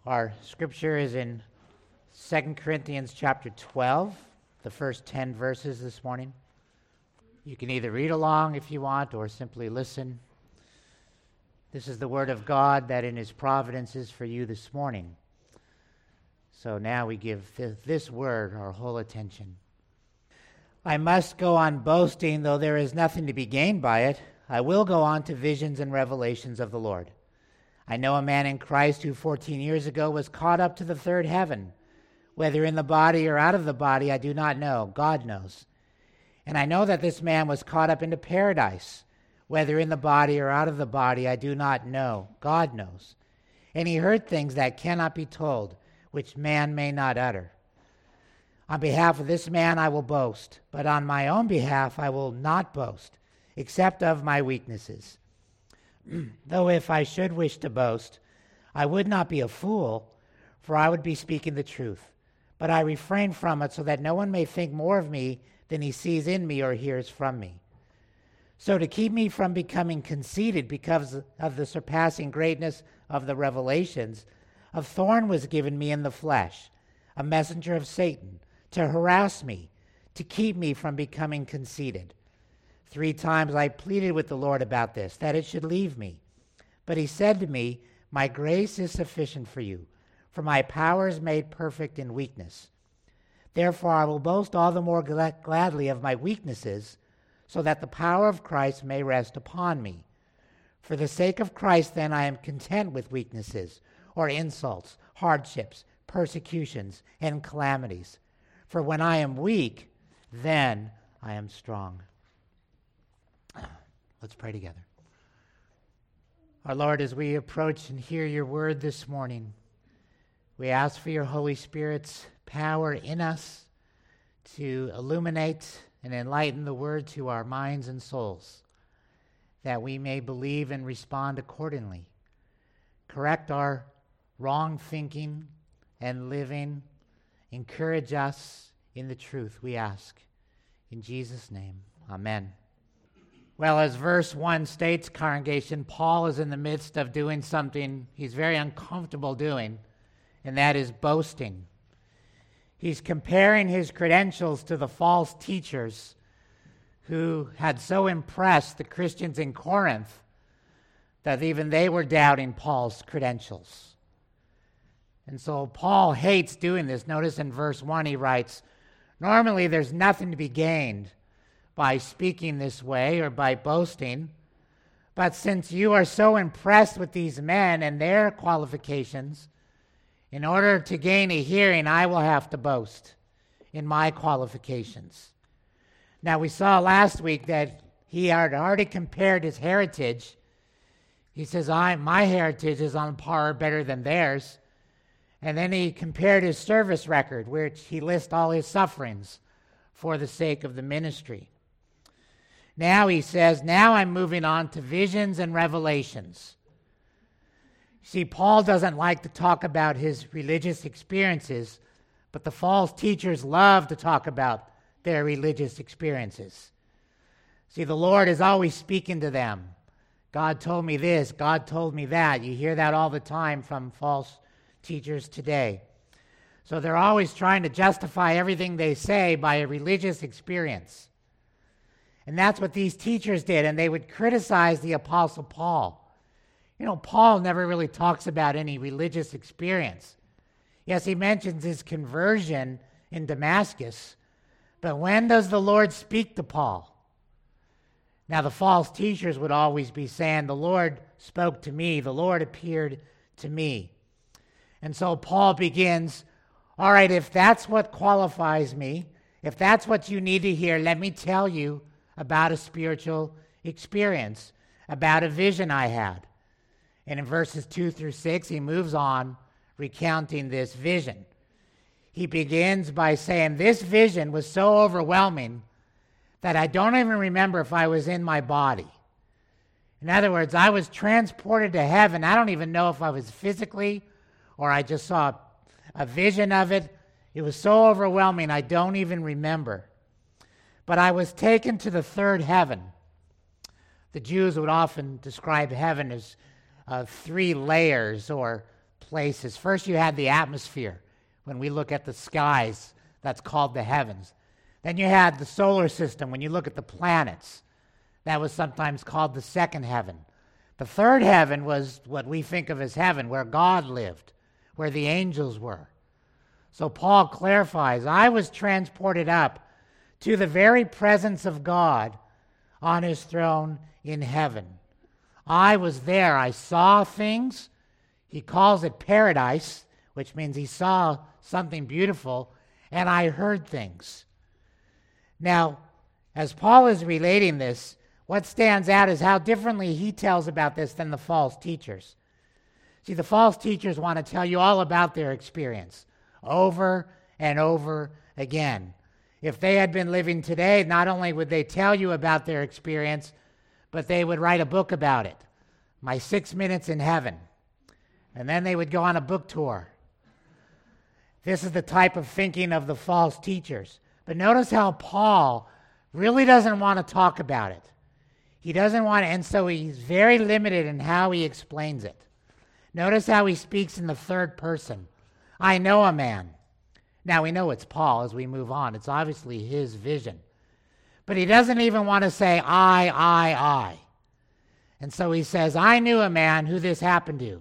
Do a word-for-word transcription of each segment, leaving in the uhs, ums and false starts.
Our scripture is in Second Corinthians chapter twelve, the first ten verses this morning. You can either read along if you want or simply listen. This is the word of God that in his providence is for you this morning. So now we give th- this word our whole attention. I must go on boasting, though there is nothing to be gained by it. I will go on to visions and revelations of the Lord. I know a man in Christ who fourteen years ago was caught up to the third heaven. Whether in the body or out of the body, I do not know. God knows. And I know that this man was caught up into paradise. Whether in the body or out of the body, I do not know. God knows. And he heard things that cannot be told, which man may not utter. On behalf of this man I will boast, but on my own behalf I will not boast, except of my weaknesses. Though if I should wish to boast, I would not be a fool, for I would be speaking the truth. But I refrain from it so that no one may think more of me than he sees in me or hears from me. So to keep me from becoming conceited because of the surpassing greatness of the revelations, a thorn was given me in the flesh, a messenger of Satan, to harass me, to keep me from becoming conceited. Three times I pleaded with the Lord about this, that it should leave me. But he said to me, my grace is sufficient for you, for my power is made perfect in weakness. Therefore I will boast all the more gl- gladly of my weaknesses, so that the power of Christ may rest upon me. For the sake of Christ, then, I am content with weaknesses, or insults, hardships, persecutions, and calamities. For when I am weak, then I am strong. Let's pray together. Our Lord, as we approach and hear your word this morning, we ask for your Holy Spirit's power in us to illuminate and enlighten the word to our minds and souls, that we may believe and respond accordingly. Correct our wrong thinking and living. Encourage us in the truth, we ask. In Jesus' name, amen. Well, as verse one states, congregation, Paul is in the midst of doing something he's very uncomfortable doing, and that is boasting. He's comparing his credentials to the false teachers who had so impressed the Christians in Corinth that even they were doubting Paul's credentials. And so Paul hates doing this. Notice in verse one he writes, normally there's nothing to be gained by speaking this way or by boasting, but since you are so impressed with these men and their qualifications, in order to gain a hearing, I will have to boast in my qualifications. Now, we saw last week that he had already compared his heritage. He says, I, my heritage is on par better than theirs. And then he compared his service record, which he lists all his sufferings for the sake of the ministry. Now he says, now I'm moving on to visions and revelations. See, Paul doesn't like to talk about his religious experiences, but the false teachers love to talk about their religious experiences. See, the Lord is always speaking to them. God told me this, God told me that. You hear that all the time from false teachers today. So they're always trying to justify everything they say by a religious experience. And that's what these teachers did, and they would criticize the Apostle Paul. You know, Paul never really talks about any religious experience. Yes, he mentions his conversion in Damascus, but when does the Lord speak to Paul? Now, the false teachers would always be saying, the Lord spoke to me, the Lord appeared to me. And so Paul begins, all right, if that's what qualifies me, if that's what you need to hear, let me tell you about a spiritual experience, about a vision I had. And in verses two through six, he moves on recounting this vision. He begins by saying, this vision was so overwhelming that I don't even remember if I was in my body. In other words, I was transported to heaven. I don't even know if I was physically or I just saw a vision of it. It was so overwhelming, I don't even remember. But I was taken to the third heaven. The Jews would often describe heaven as uh, three layers or places. First, you had the atmosphere. When we look at the skies, that's called the heavens. Then you had the solar system. When you look at the planets, that was sometimes called the second heaven. The third heaven was what we think of as heaven, where God lived, where the angels were. So Paul clarifies, I was transported up to the very presence of God on his throne in heaven. I was there. I saw things. He calls it paradise, which means he saw something beautiful, and I heard things. Now, as Paul is relating this, what stands out is how differently he tells about this than the false teachers. See, the false teachers want to tell you all about their experience over and over again. If they had been living today, not only would they tell you about their experience, but they would write a book about it. My Six Minutes in Heaven. And then they would go on a book tour. This is the type of thinking of the false teachers. But notice how Paul really doesn't want to talk about it. He doesn't want to, and so he's very limited in how he explains it. Notice how he speaks in the third person. I know a man. Now we know it's Paul as we move on. It's obviously his vision. But he doesn't even want to say I, I, I. And so he says, I knew a man who this happened to.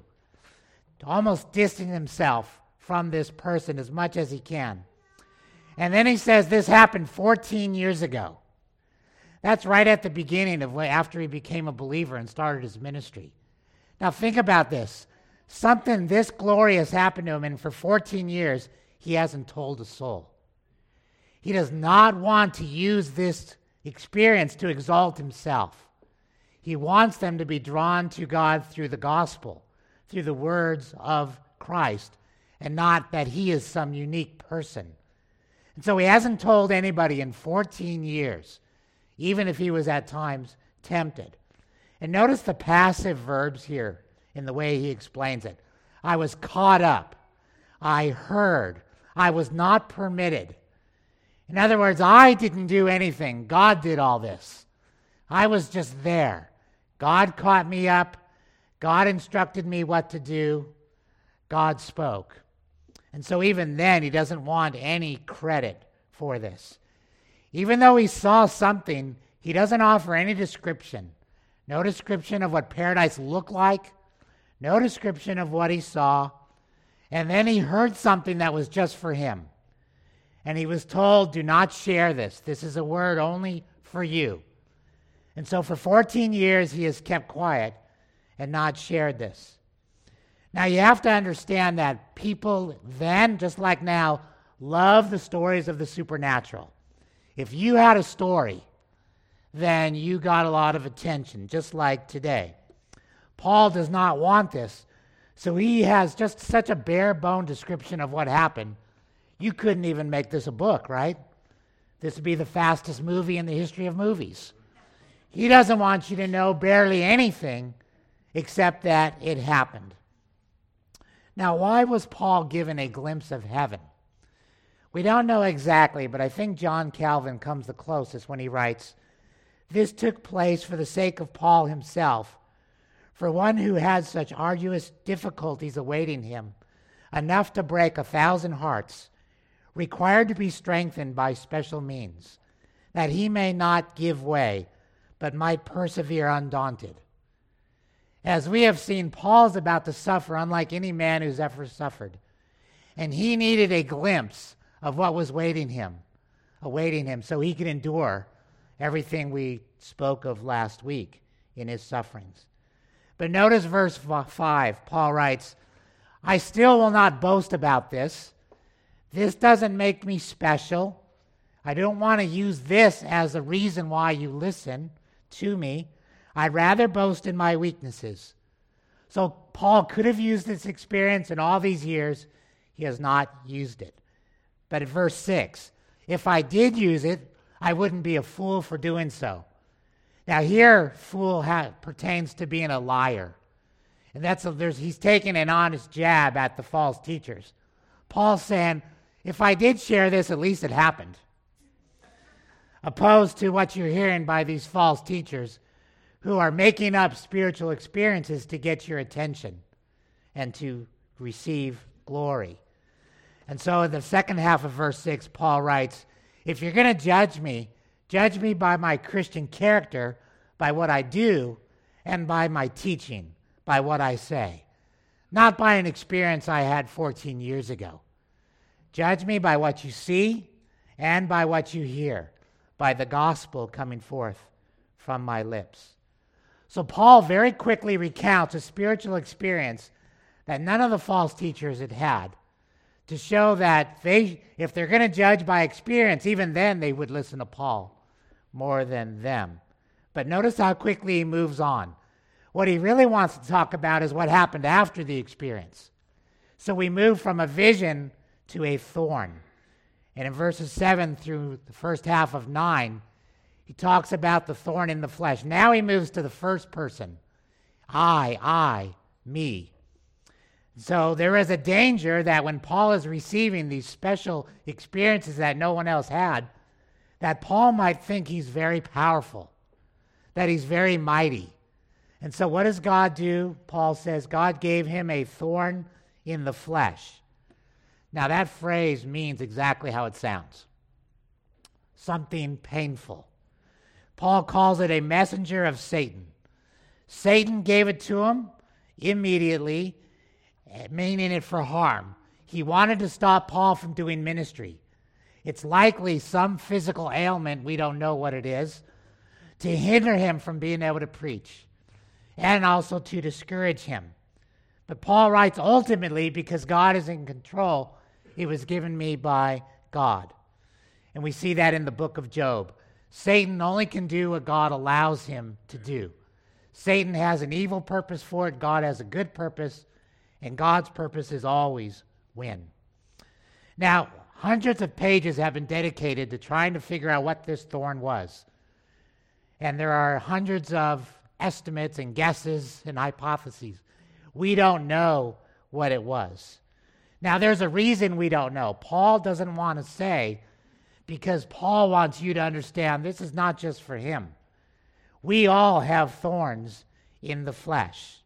Almost distancing himself from this person as much as he can. And then he says this happened fourteen years ago. That's right at the beginning of when, after he became a believer and started his ministry. Now think about this. Something this glorious happened to him, and for fourteen years, he hasn't told a soul. He does not want to use this experience to exalt himself. He wants them to be drawn to God through the gospel, through the words of Christ, and not that he is some unique person. And so he hasn't told anybody in fourteen years, even if he was at times tempted. And notice the passive verbs here in the way he explains it. I was caught up. I heard. I was not permitted. In other words, I didn't do anything. God did all this. I was just there. God caught me up. God instructed me what to do. God spoke. And so even then, he doesn't want any credit for this. Even though he saw something, he doesn't offer any description. No description of what paradise looked like. No description of what he saw. And then he heard something that was just for him. And he was told, do not share this. This is a word only for you. And so for fourteen years, he has kept quiet and not shared this. Now, you have to understand that people then, just like now, love the stories of the supernatural. If you had a story, then you got a lot of attention, just like today. Paul does not want this, so he has just such a bare-bone description of what happened. You couldn't even make this a book, right? This would be the fastest movie in the history of movies. He doesn't want you to know barely anything except that it happened. Now, why was Paul given a glimpse of heaven? We don't know exactly, but I think John Calvin comes the closest when he writes, this took place for the sake of Paul himself, for one who had such arduous difficulties awaiting him, enough to break a thousand hearts, required to be strengthened by special means, that he may not give way, but might persevere undaunted. As we have seen, Paul's about to suffer unlike any man who's ever suffered. And he needed a glimpse of what was waiting him, awaiting him, so he could endure everything we spoke of last week in his sufferings. But notice verse five. Paul writes, I still will not boast about this. This doesn't make me special. I don't want to use this as a reason why you listen to me. I'd rather boast in my weaknesses. So Paul could have used this experience in all these years. He has not used it. But at verse six, if I did use it, I wouldn't be a fool for doing so. Now here, fool ha- pertains to being a liar. And that's a, there's, he's taking an honest jab at the false teachers. Paul's saying, if I did share this, at least it happened. Opposed to what you're hearing by these false teachers who are making up spiritual experiences to get your attention and to receive glory. And so in the second half of verse six, Paul writes, if you're going to judge me, judge me by my Christian character, by what I do, and by my teaching, by what I say, not by an experience I had fourteen years ago. Judge me by what you see and by what you hear, by the gospel coming forth from my lips. So Paul very quickly recounts a spiritual experience that none of the false teachers had had, to show that they, if they're going to judge by experience, even then they would listen to Paul more than them. But notice how quickly he moves on. What he really wants to talk about is what happened after the experience. So we move from a vision to a thorn. And in verses seven through the first half of nine, he talks about the thorn in the flesh. Now he moves to the first person. I, I, me. So there is a danger that when Paul is receiving these special experiences that no one else had, that Paul might think he's very powerful, that he's very mighty. And so what does God do? Paul says God gave him a thorn in the flesh. Now that phrase means exactly how it sounds. Something painful. Paul calls it a messenger of Satan. Satan gave it to him immediately, meaning it for harm. He wanted to stop Paul from doing ministry. It's likely some physical ailment, we don't know what it is, to hinder him from being able to preach, and also to discourage him. But Paul writes, ultimately, because God is in control, it was given me by God. And we see that in the book of Job. Satan only can do what God allows him to do. Satan has an evil purpose for it. God has a good purpose. And God's purpose is always win. Now, hundreds of pages have been dedicated to trying to figure out what this thorn was. And there are hundreds of estimates and guesses and hypotheses. We don't know what it was. Now, there's a reason we don't know. Paul doesn't want to say, because Paul wants you to understand this is not just for him. We all have thorns in the flesh.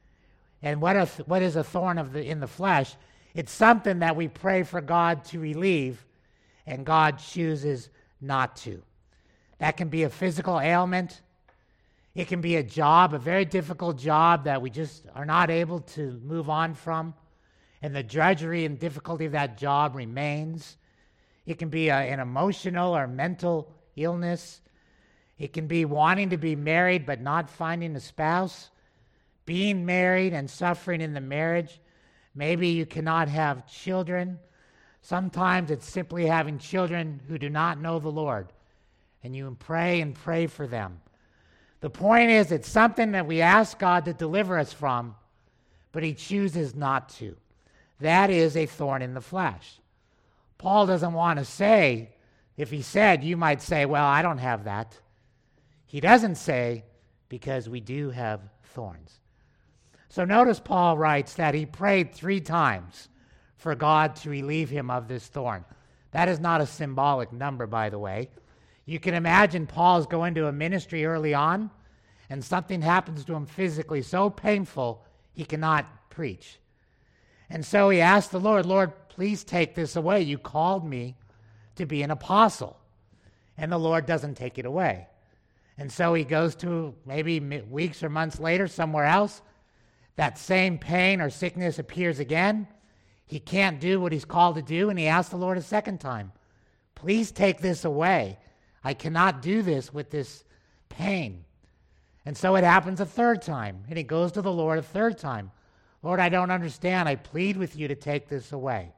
And what, a, what is a thorn of the, in the flesh? It's something that we pray for God to relieve, and God chooses not to. That can be a physical ailment. It can be a job, a very difficult job that we just are not able to move on from, and the drudgery and difficulty of that job remains. It can be a, an emotional or mental illness. It can be wanting to be married but not finding a spouse. Being married and suffering in the marriage. Maybe you cannot have children. Sometimes it's simply having children who do not know the Lord. And you pray and pray for them. The point is, it's something that we ask God to deliver us from, but he chooses not to. That is a thorn in the flesh. Paul doesn't want to say, if he said, you might say, well, I don't have that. He doesn't say, because we do have thorns. So notice Paul writes that he prayed three times for God to relieve him of this thorn. That is not a symbolic number, by the way. You can imagine Paul's going to a ministry early on, and something happens to him physically so painful he cannot preach. And so he asked the Lord, Lord, please take this away. You called me to be an apostle. And the Lord doesn't take it away. And so he goes to maybe weeks or months later somewhere else. That same pain or sickness appears again. He can't do what he's called to do, and he asks the Lord a second time, please take this away. I cannot do this with this pain. And so it happens a third time, and he goes to the Lord a third time. Lord, I don't understand. I plead with you to take this away.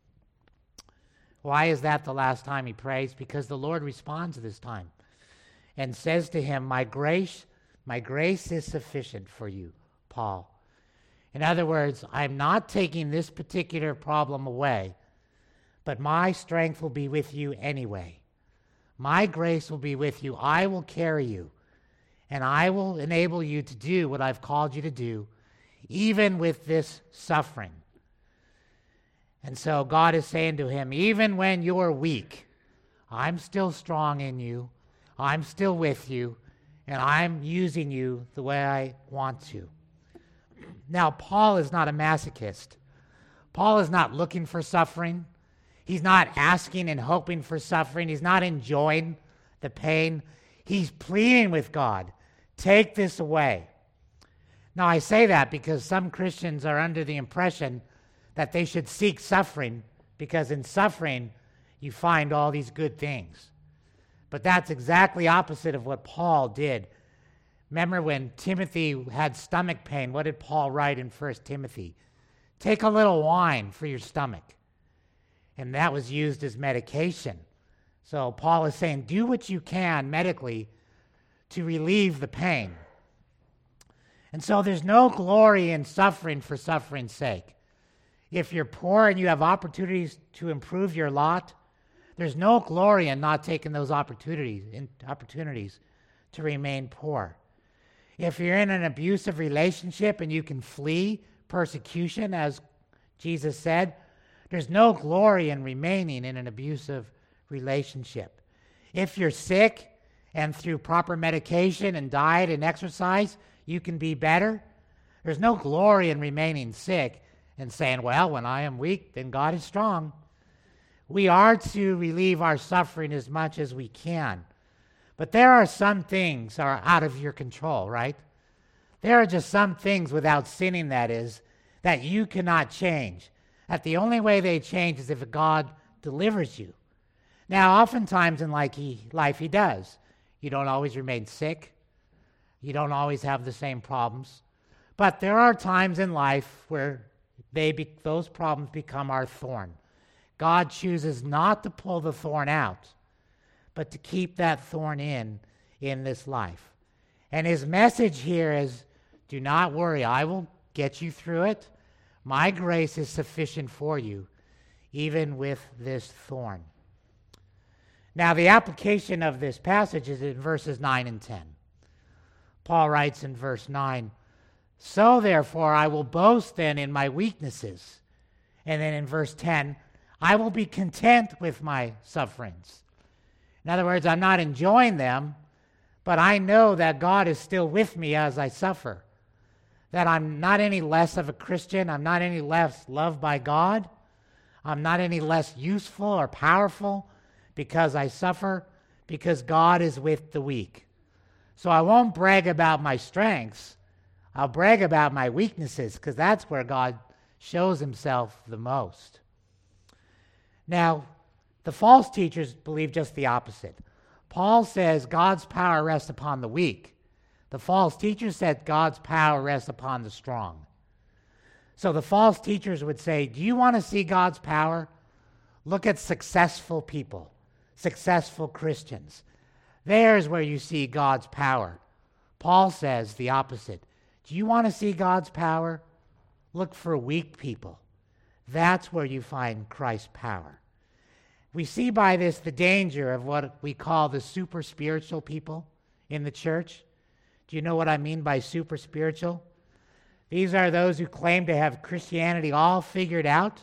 Why is that the last time he prays? Because the Lord responds this time and says to him, my grace, my grace is sufficient for you, Paul. In other words, I'm not taking this particular problem away, but my strength will be with you anyway. My grace will be with you. I will carry you, and I will enable you to do what I've called you to do, even with this suffering. And so God is saying to him, even when you're weak, I'm still strong in you, I'm still with you, and I'm using you the way I want to. Now, Paul is not a masochist. Paul is not looking for suffering. He's not asking and hoping for suffering. He's not enjoying the pain. He's pleading with God, take this away. Now, I say that because some Christians are under the impression that they should seek suffering because in suffering you find all these good things. But that's exactly opposite of what Paul did. Remember when Timothy had stomach pain, what did Paul write in First Timothy? Take a little wine for your stomach. And that was used as medication. So Paul is saying, do what you can medically to relieve the pain. And so there's no glory in suffering for suffering's sake. If you're poor and you have opportunities to improve your lot, there's no glory in not taking those opportunities, in opportunities to remain poor. If you're in an abusive relationship and you can flee persecution, as Jesus said, there's no glory in remaining in an abusive relationship. If you're sick and through proper medication and diet and exercise, you can be better, there's no glory in remaining sick and saying, well, when I am weak, then God is strong. We are to relieve our suffering as much as we can. But there are some things that are out of your control, right? There are just some things without sinning, that is, that you cannot change. That the only way they change is if God delivers you. Now, oftentimes in life he, life he does. You don't always remain sick. You don't always have the same problems. But there are times in life where they be, those problems become our thorn. God chooses not to pull the thorn out, but to keep that thorn in in this life. And his message here is, do not worry, I will get you through it. My grace is sufficient for you, even with this thorn. Now, the application of this passage is in verses nine and ten. Paul writes in verse nine, so therefore I will boast then in my weaknesses. And then in verse ten, I will be content with my sufferings. In other words, I'm not enjoying them, but I know that God is still with me as I suffer. That I'm not any less of a Christian. I'm not any less loved by God. I'm not any less useful or powerful because I suffer, because God is with the weak. So I won't brag about my strengths. I'll brag about my weaknesses because that's where God shows himself the most. Now, the false teachers believe just the opposite. Paul says God's power rests upon the weak. The false teachers said God's power rests upon the strong. So the false teachers would say, do you want to see God's power? Look at successful people, successful Christians. There's where you see God's power. Paul says the opposite. Do you want to see God's power? Look for weak people. That's where you find Christ's power. We see by this the danger of what we call the super spiritual people in the church. Do you know what I mean by super spiritual? These are those who claim to have Christianity all figured out.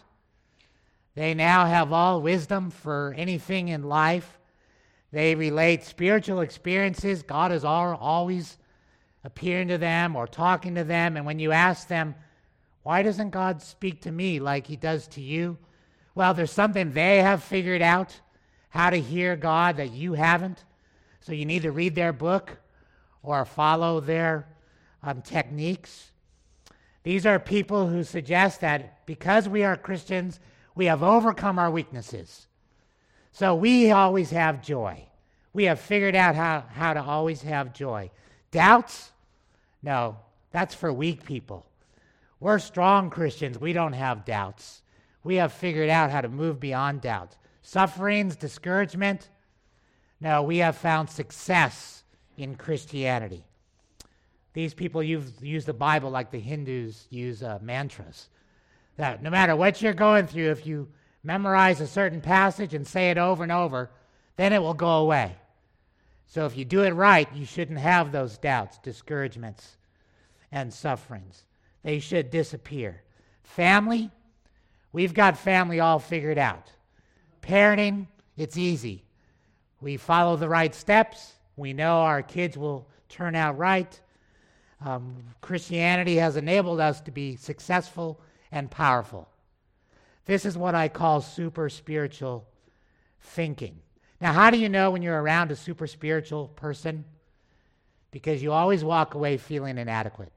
They now have all wisdom for anything in life. They relate spiritual experiences. God is all, always appearing to them or talking to them. And when you ask them, why doesn't God speak to me like he does to you? Well, there's something they have figured out, how to hear God that you haven't. So you need to read their book or follow their um, techniques. These are people who suggest that because we are Christians, we have overcome our weaknesses. So we always have joy. We have figured out how, how to always have joy. Doubts? No, that's for weak people. We're strong Christians. We don't have doubts. We have figured out how to move beyond doubts. Sufferings, discouragement? No, we have found success in Christianity. These people use, use the Bible like the Hindus use uh, mantras. That no matter what you're going through, if you memorize a certain passage and say it over and over, then it will go away. So if you do it right, you shouldn't have those doubts, discouragements, and sufferings. They should disappear. Family? We've got family all figured out. Parenting, it's easy. We follow the right steps. We know our kids will turn out right. Um, Christianity has enabled us to be successful and powerful. This is what I call super spiritual thinking. Now, how do you know when you're around a super spiritual person? Because you always walk away feeling inadequate.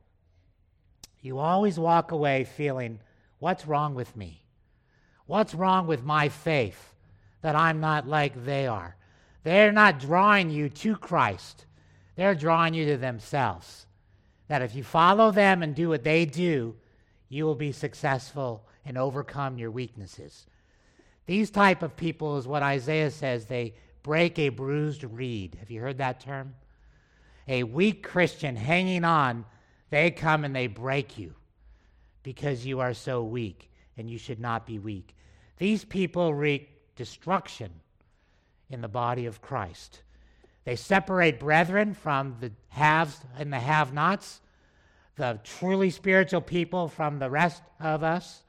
You always walk away feeling, what's wrong with me? What's wrong with my faith that I'm not like they are? They're not drawing you to Christ. They're drawing you to themselves. That if you follow them and do what they do, you will be successful and overcome your weaknesses. These type of people is what Isaiah says, they break a bruised reed. Have you heard that term? A weak Christian hanging on, they come and they break you because you are so weak, and you should not be weak. These people wreak destruction in the body of Christ. They separate brethren from the haves and the have-nots, the truly spiritual people from the rest of us,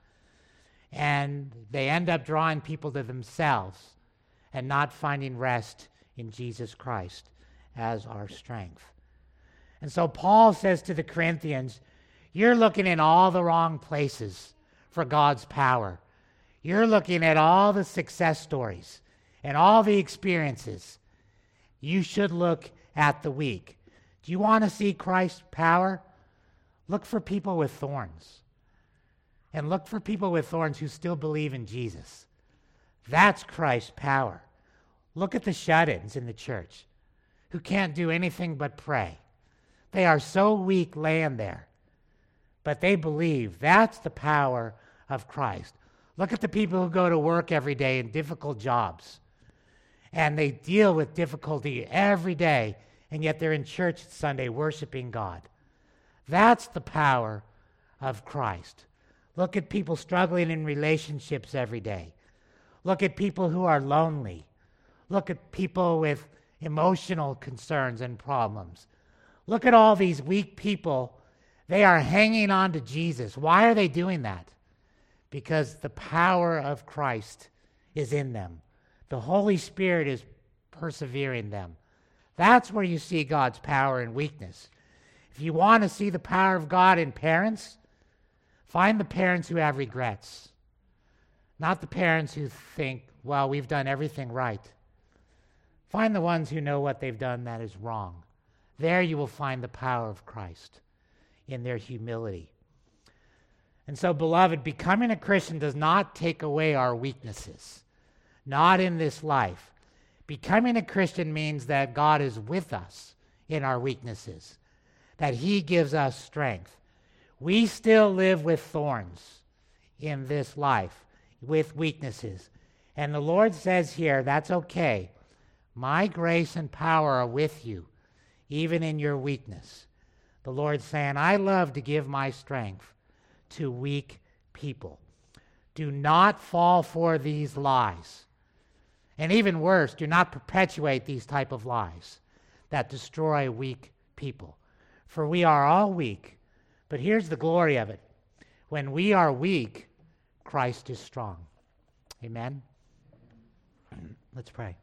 and they end up drawing people to themselves and not finding rest in Jesus Christ as our strength. And so Paul says to the Corinthians, you're looking in all the wrong places for God's power. You're looking at all the success stories and all the experiences. You should look at the weak. Do you want to see Christ's power? Look for people with thorns. And look for people with thorns who still believe in Jesus. That's Christ's power. Look at the shut-ins in the church who can't do anything but pray. They are so weak laying there, but they believe. That's the power of Christ. Look at the people who go to work every day in difficult jobs, and they deal with difficulty every day, and yet they're in church Sunday worshiping God. That's the power of Christ. Look at people struggling in relationships every day. Look at people who are lonely. Look at people with emotional concerns and problems. Look at all these weak people. They are hanging on to Jesus. Why are they doing that? Because the power of Christ is in them. The Holy Spirit is persevering them. That's where you see God's power and weakness. If you want to see the power of God in parents, find the parents who have regrets, not the parents who think, well, we've done everything right. Find the ones who know what they've done that is wrong. There you will find the power of Christ in their humility. And so, beloved, becoming a Christian does not take away our weaknesses, not in this life. Becoming a Christian means that God is with us in our weaknesses, that he gives us strength. We still live with thorns in this life, with weaknesses. And the Lord says here, that's okay. My grace and power are with you, even in your weakness. The Lord's saying, I love to give my strength to weak people. Do not fall for these lies. And even worse, do not perpetuate these type of lies that destroy weak people. For we are all weak. But here's the glory of it. When we are weak, Christ is strong. Amen? Let's pray.